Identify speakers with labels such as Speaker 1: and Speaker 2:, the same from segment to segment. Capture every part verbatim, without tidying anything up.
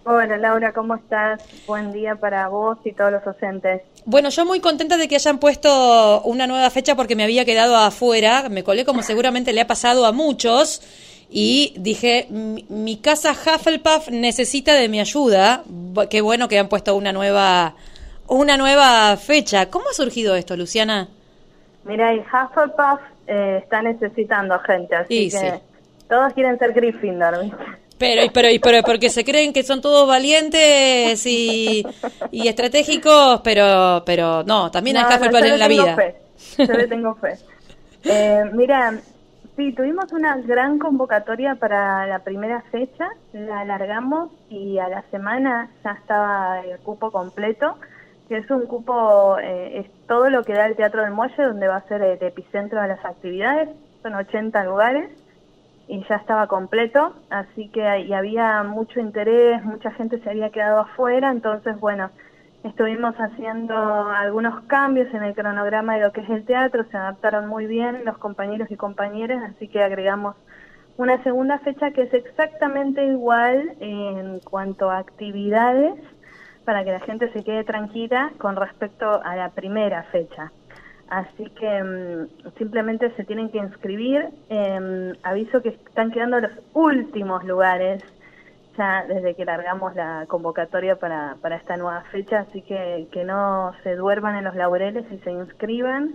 Speaker 1: Hola Laura, ¿cómo estás? Buen día para vos y todos los docentes.
Speaker 2: Bueno, yo muy contenta de que hayan puesto una nueva fecha porque me había quedado afuera, me colé como seguramente le ha pasado a muchos y dije, mi, mi casa Hufflepuff necesita de mi ayuda. Qué bueno que han puesto una nueva, una nueva fecha. ¿Cómo ha surgido esto, Luciana?
Speaker 1: Mira, y Hufflepuff eh, está necesitando gente, así
Speaker 2: Y
Speaker 1: que
Speaker 2: sí.
Speaker 1: todos quieren ser Gryffindor, ¿viste?
Speaker 2: Pero, y pero, y pero, porque se creen que son todos valientes y, y estratégicos, pero, pero no, también hay
Speaker 1: No, no,
Speaker 2: Hufflepuff
Speaker 1: yo
Speaker 2: en
Speaker 1: le
Speaker 2: la
Speaker 1: tengo
Speaker 2: vida.
Speaker 1: fe, yo le tengo fe. Eh, mira, sí, tuvimos una gran convocatoria para la primera fecha, la alargamos y a la semana ya estaba el cupo completo, que es un cupo, eh, es todo lo que da el Teatro del Muelle, donde va a ser el epicentro de las actividades, son ochenta lugares y ya estaba completo, así que y había mucho interés, mucha gente se había quedado afuera, entonces bueno, estuvimos haciendo algunos cambios en el cronograma de lo que es el teatro, se adaptaron muy bien los compañeros y compañeras, así que agregamos una segunda fecha que es exactamente igual en cuanto a actividades, para que la gente se quede tranquila con respecto a la primera fecha. Así que um, simplemente se tienen que inscribir. Eh, aviso que están quedando los últimos lugares ya desde que largamos la convocatoria para, para esta nueva fecha, así que que no se duerman en los laureles y se inscriban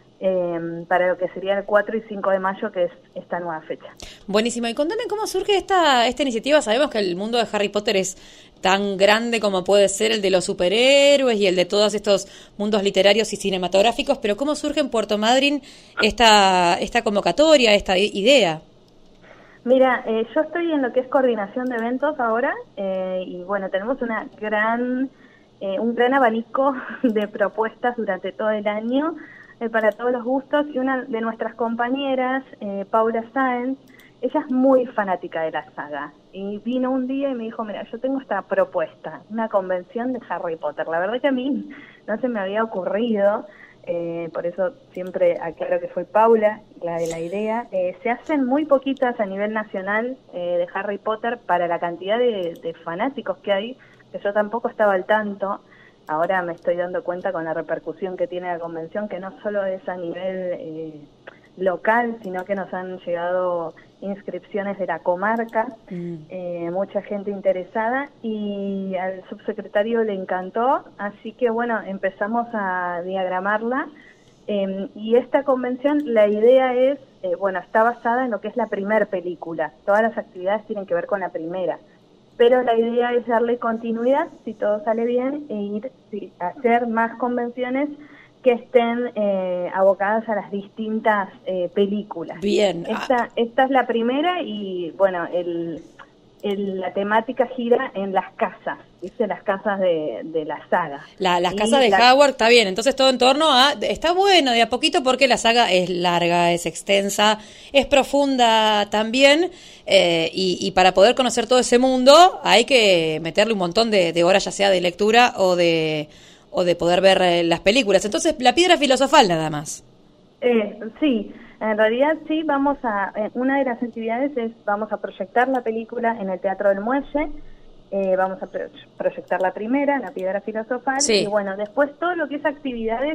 Speaker 1: eh, para lo que sería el cuatro y cinco de mayo, que es esta nueva fecha.
Speaker 2: Buenísimo. Y contame cómo surge esta, esta iniciativa. Sabemos que el mundo de Harry Potter es tan grande como puede ser el de los superhéroes y el de todos estos mundos literarios y cinematográficos, pero ¿cómo surge en Puerto Madryn esta, esta convocatoria, esta idea?
Speaker 1: Mira, eh, yo estoy en lo que es coordinación de eventos ahora eh, y bueno, tenemos una gran, eh, un gran abanico de propuestas durante todo el año eh, para todos los gustos, y una de nuestras compañeras, eh, Paula Sáenz, ella es muy fanática de la saga y vino un día y me dijo, mira, yo tengo esta propuesta, una convención de Harry Potter. La verdad que a mí no se me había ocurrido, eh, por eso siempre aclaro que fue Paula la de la idea. Eh, se hacen muy poquitas a nivel nacional eh, de Harry Potter para la cantidad de, de fanáticos que hay, que yo tampoco estaba al tanto. Ahora me estoy dando cuenta con la repercusión que tiene la convención, que no solo es a nivel eh, local, sino que nos han llegado inscripciones de la comarca, mm. eh, mucha gente interesada, y al subsecretario le encantó, así que bueno, empezamos a diagramarla, eh, y esta convención, la idea es, eh, bueno, está basada en lo que es la primer película, todas las actividades tienen que ver con la primera, pero la idea es darle continuidad, si todo sale bien, e ir sí, a hacer más convenciones que estén eh, abocadas a las distintas eh, películas.
Speaker 2: Bien.
Speaker 1: Esta, esta es la primera y, bueno, el, el, la temática gira en las casas, ¿viste? Las casas de, de la saga.
Speaker 2: La, las
Speaker 1: y
Speaker 2: casas de
Speaker 1: la...
Speaker 2: Howard, está bien, entonces todo en torno a... Está bueno de a poquito porque la saga es larga, es extensa, es profunda también, eh, y, y para poder conocer todo ese mundo hay que meterle un montón de, de horas, ya sea de lectura o de... o de poder ver eh, las películas. Entonces, la piedra filosofal nada más.
Speaker 1: Eh, sí, en realidad sí, vamos a, eh, una de las actividades es, vamos a proyectar la película en el Teatro del Muelle, eh, vamos a pro proyectar la primera, la piedra filosofal,
Speaker 2: sí.
Speaker 1: Y bueno, después todo lo que es actividades,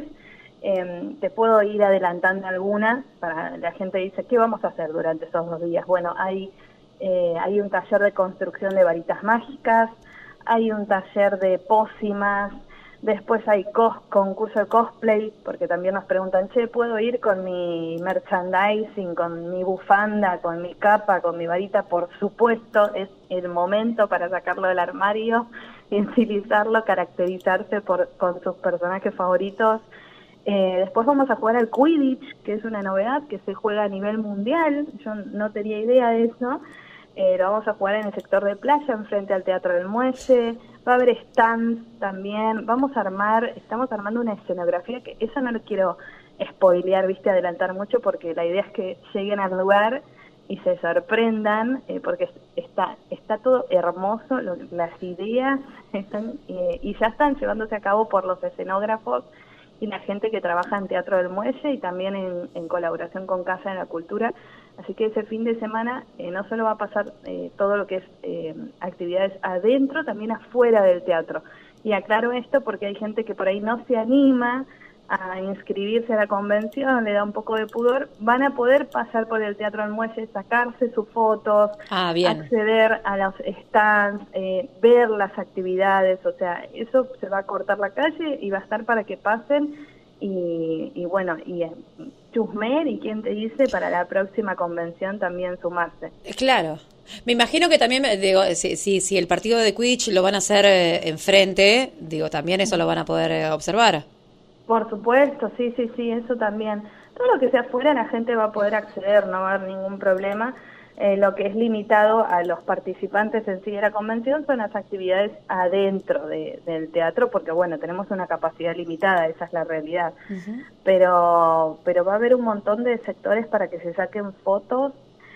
Speaker 1: eh, te puedo ir adelantando algunas, para la gente dice, ¿qué vamos a hacer durante esos dos días? Bueno, hay, eh, hay un taller de construcción de varitas mágicas, hay un taller de pócimas. Después hay cos, concurso de cosplay, porque también nos preguntan, che, ¿puedo ir con mi merchandising, con mi bufanda, con mi capa, con mi varita? Por supuesto, es el momento para sacarlo del armario y utilizarlo, caracterizarse por, con sus personajes favoritos. Eh, después vamos a jugar al Quidditch, que es una novedad que se juega a nivel mundial, yo no tenía idea de eso. Eh, lo vamos a jugar en el sector de playa, enfrente al Teatro del Muelle. Va a haber stands también. Vamos a armar, estamos armando una escenografía que eso no lo quiero spoilear, viste, adelantar mucho, porque la idea es que lleguen al lugar y se sorprendan, eh, porque está está todo hermoso, lo, las ideas están eh, y ya están llevándose a cabo por los escenógrafos y la gente que trabaja en Teatro del Muelle y también en, en colaboración con Casa de la Cultura. Así que ese fin de semana eh, no solo va a pasar eh, todo lo que es eh, actividades adentro, también afuera del teatro. Y aclaro esto porque hay gente que por ahí no se anima a inscribirse a la convención, le da un poco de pudor, van a poder pasar por el Teatro del Muelle, sacarse sus fotos,
Speaker 2: ah, bien.
Speaker 1: acceder a los stands, eh, ver las actividades, o sea, eso se va a cortar la calle y va a estar para que pasen y, y bueno, y eh, chusmer y quién te dice para la próxima convención también sumarse.
Speaker 2: Claro. Me imagino que también, digo, si, si, si el partido de Quidditch lo van a hacer eh, enfrente, digo, también eso lo van a poder eh, observar.
Speaker 1: Por supuesto, sí, sí, sí, eso también. Todo lo que sea afuera la gente va a poder acceder, no va a haber ningún problema. Eh, lo que es limitado a los participantes en sí de la convención son las actividades adentro de, del teatro, porque bueno, tenemos una capacidad limitada, esa es la realidad. Uh-huh. Pero, pero va a haber un montón de sectores para que se saquen fotos.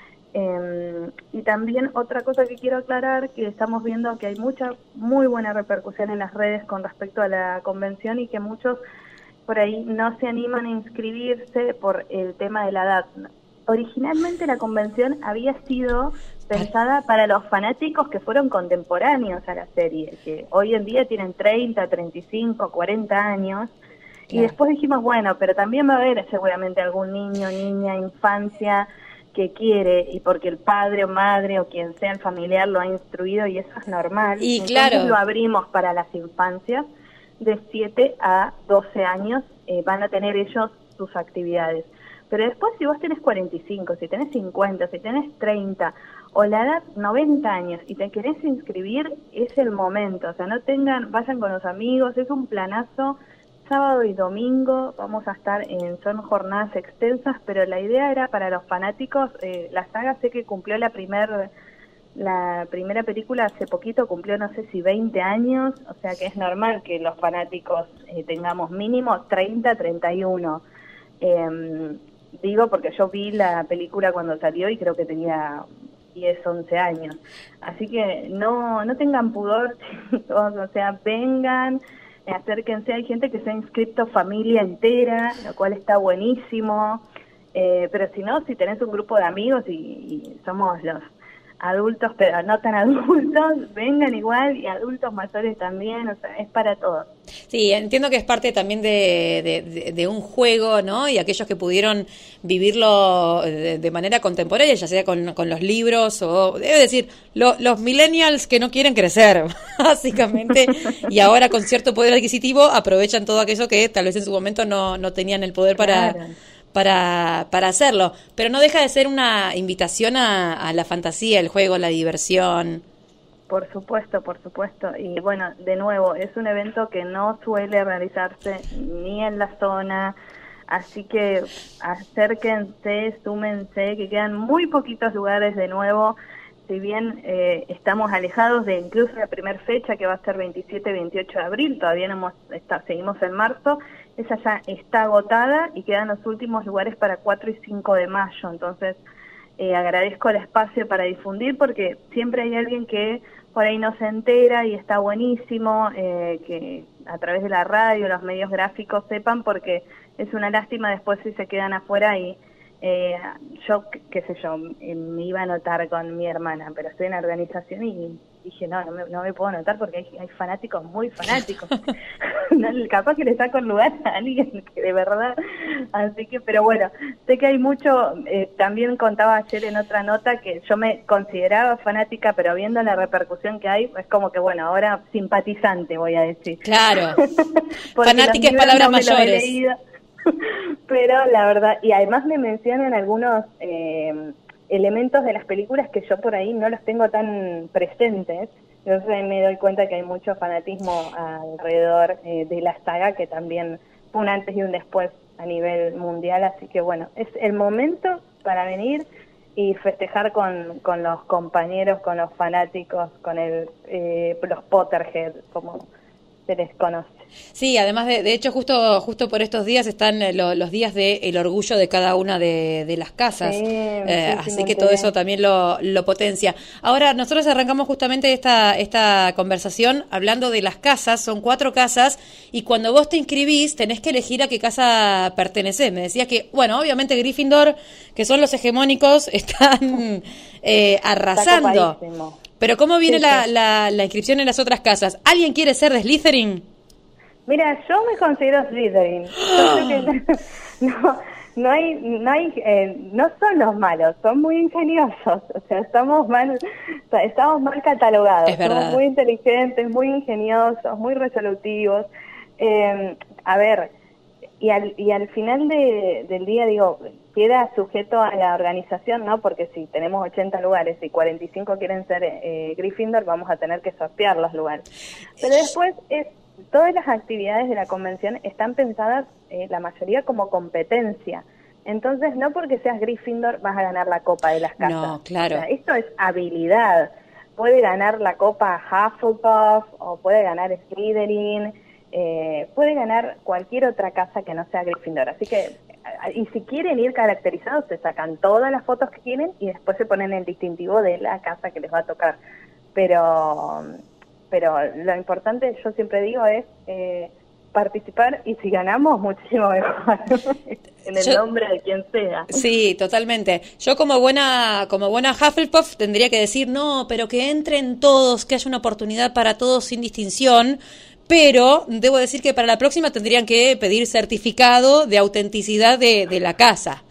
Speaker 1: Eh, y también otra cosa que quiero aclarar, que estamos viendo que hay mucha, muy buena repercusión en las redes con respecto a la convención y que muchos por ahí no se animan a inscribirse por el tema de la edad. Originalmente la convención había sido pensada para los fanáticos que fueron contemporáneos a la serie, que hoy en día tienen treinta, treinta y cinco, cuarenta años, claro. Y después dijimos, bueno, pero también va a haber seguramente algún niño, niña, infancia que quiere, y porque el padre o madre o quien sea el familiar lo ha instruido y eso es normal.
Speaker 2: Y
Speaker 1: entonces
Speaker 2: claro,
Speaker 1: lo abrimos para las infancias de siete a doce años, eh, van a tener ellos sus actividades. Pero después si vos tenés cuarenta y cinco, si tenés cincuenta, si tenés treinta o la edad noventa años y te querés inscribir, es el momento. O sea, no tengan, vayan con los amigos, es un planazo. Sábado y domingo vamos a estar en, son jornadas extensas, pero la idea era para los fanáticos, eh, la saga sé que cumplió la primer la primera película hace poquito, cumplió no sé si veinte años, o sea que es normal que los fanáticos eh, tengamos mínimo treinta, treinta y uno. Eh, digo porque yo vi la película cuando salió y creo que tenía diez, once años. Así que no, no tengan pudor, chicos, o sea, vengan, acérquense, hay gente que se ha inscrito familia entera, lo cual está buenísimo, eh, pero si no, si tenés un grupo de amigos y, y somos los adultos, pero no tan adultos, vengan igual, y adultos mayores también, o sea, es para todos.
Speaker 2: Sí, entiendo que es parte también de, de, de un juego, ¿no? Y aquellos que pudieron vivirlo de, de manera contemporánea, ya sea con, con los libros o, debe decir, lo, los millennials que no quieren crecer, básicamente, y ahora con cierto poder adquisitivo aprovechan todo aquello que tal vez en su momento no, no tenían el poder para...
Speaker 1: Claro.
Speaker 2: para para hacerlo, pero no deja de ser una invitación a, a la fantasía, el juego, la diversión.
Speaker 1: Por supuesto, por supuesto, y bueno, de nuevo, es un evento que no suele realizarse ni en la zona, así que acérquense, súmense, que quedan muy poquitos lugares de nuevo, si bien eh, estamos alejados de incluso la primera fecha que va a ser veintisiete, veintiocho de abril, todavía no hemos, está, seguimos en marzo, esa ya está agotada y quedan los últimos lugares para cuatro y cinco de mayo, entonces eh, agradezco el espacio para difundir porque siempre hay alguien que por ahí no se entera y está buenísimo eh, que a través de la radio, los medios gráficos sepan, porque es una lástima después si se quedan afuera y eh, yo, qué sé yo, me iba a anotar con mi hermana, pero estoy en la organización y dije, no, no me, no me puedo anotar porque hay, hay fanáticos muy fanáticos. No, capaz que le saco el lugar a alguien que de verdad, así que, pero bueno, sé que hay mucho, eh, también contaba ayer en otra nota que yo me consideraba fanática, pero viendo la repercusión que hay, es como que bueno, ahora simpatizante voy a decir.
Speaker 2: Claro, fanática es palabras
Speaker 1: no
Speaker 2: mayores.
Speaker 1: Pero la verdad, y además me mencionan algunos eh, elementos de las películas que yo por ahí no los tengo tan presentes, entonces me doy cuenta que hay mucho fanatismo alrededor eh, de la saga, que también fue un antes y un después a nivel mundial, así que bueno, es el momento para venir y festejar con, con los compañeros, con los fanáticos, con el eh, los Potterhead, como se les conoce.
Speaker 2: Sí, además de, de hecho justo justo por estos días están eh, lo, los días de el orgullo de cada una de, de las casas,
Speaker 1: Sí,
Speaker 2: eh,
Speaker 1: sí,
Speaker 2: así
Speaker 1: sí,
Speaker 2: que todo eso también lo, lo potencia. Ahora, nosotros arrancamos justamente esta esta conversación hablando de las casas, son cuatro casas, y cuando vos te inscribís tenés que elegir a qué casa pertenecés. Me decías que, bueno, obviamente Gryffindor, que son los hegemónicos, están eh, arrasando.
Speaker 1: Está
Speaker 2: Pero ¿cómo viene
Speaker 1: sí,
Speaker 2: la,
Speaker 1: sí.
Speaker 2: La, la inscripción en las otras casas? ¿Alguien quiere ser de Slytherin?
Speaker 1: Mira, yo me considero Slytherin. Yo creo que no, no hay, no hay, eh, no son los malos, son muy ingeniosos. O sea, estamos mal, o sea, estamos mal catalogados.
Speaker 2: Es verdad.
Speaker 1: Somos muy inteligentes, muy ingeniosos, muy resolutivos. Eh, a ver, y al, y al final de, del día, digo, queda sujeto a la organización, ¿no? Porque si tenemos ochenta lugares y cuarenta y cinco quieren ser eh, Gryffindor, vamos a tener que sortear los lugares. Pero después es todas las actividades de la convención están pensadas, eh, la mayoría, como competencia. Entonces, no porque seas Gryffindor vas a ganar la copa de las casas.
Speaker 2: No, claro.
Speaker 1: O sea, esto es habilidad. Puede ganar la copa Hufflepuff o puede ganar Slytherin, eh, puede ganar cualquier otra casa que no sea Gryffindor. Así que, y si quieren ir caracterizados, se sacan todas las fotos que quieren y después se ponen el distintivo de la casa que les va a tocar. Pero... pero lo importante, yo siempre digo, es eh, participar, y si ganamos, muchísimo mejor, en el yo, nombre de quien sea.
Speaker 2: Sí, totalmente. Yo como buena como buena Hufflepuff tendría que decir, no, pero que entren todos, que haya una oportunidad para todos sin distinción, pero debo decir que para la próxima tendrían que pedir certificado de autenticidad de, de la casa.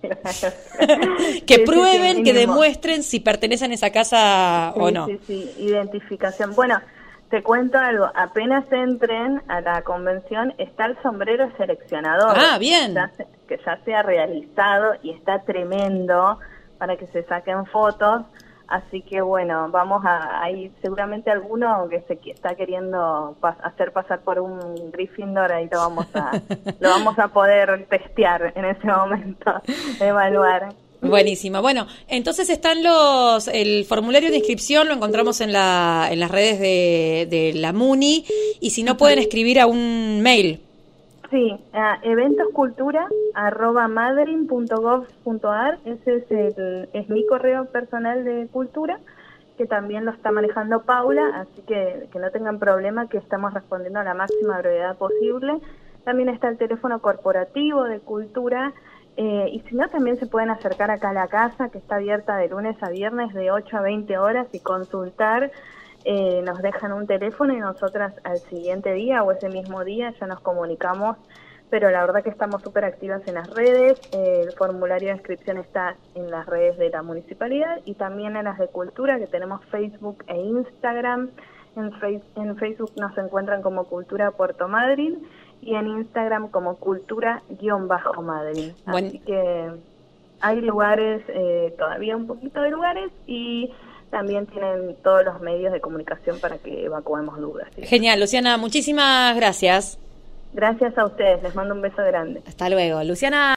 Speaker 2: que sí, prueben, sí, sí, que demuestren si pertenecen a esa casa
Speaker 1: sí,
Speaker 2: o no.
Speaker 1: Sí, sí, identificación. Bueno, te cuento algo, apenas entren a la convención está el sombrero seleccionador.
Speaker 2: Ah, bien.
Speaker 1: Ya se, que ya se ha realizado y está tremendo para que se saquen fotos. Así que bueno, vamos a, hay seguramente alguno que se está queriendo pas, hacer pasar por un Gryffindor, ahí lo vamos a lo vamos a poder testear en ese momento, evaluar.
Speaker 2: Buenísimo. Bueno, entonces están los el formulario de inscripción, lo encontramos en la en las redes de, de la MUNI, y si no pueden escribir a un mail.
Speaker 1: Sí, uh, eventoscultura arroba madrin punto gov punto ar, ese es, el, es mi correo personal de cultura, que también lo está manejando Paula, así que que no tengan problema, que estamos respondiendo a la máxima brevedad posible. También está el teléfono corporativo de cultura, eh, y si no, también se pueden acercar acá a la casa, que está abierta de lunes a viernes de ocho a veinte horas, y consultar. Eh, nos dejan un teléfono y nosotras al siguiente día o ese mismo día ya nos comunicamos, pero la verdad que estamos súper activas en las redes. Eh, el formulario de inscripción está en las redes de la municipalidad y también en las de cultura, que tenemos Facebook e Instagram. En, face, en Facebook nos encuentran como Cultura Puerto Madryn y en Instagram como Cultura-Madryn.
Speaker 2: Buen...
Speaker 1: Así que hay lugares, eh, todavía un poquito de lugares, y también tienen todos los medios de comunicación para que evacuemos dudas. ¿Sí?
Speaker 2: Genial, Luciana, muchísimas gracias.
Speaker 1: Gracias a ustedes, les mando un beso grande.
Speaker 2: Hasta luego. Luciana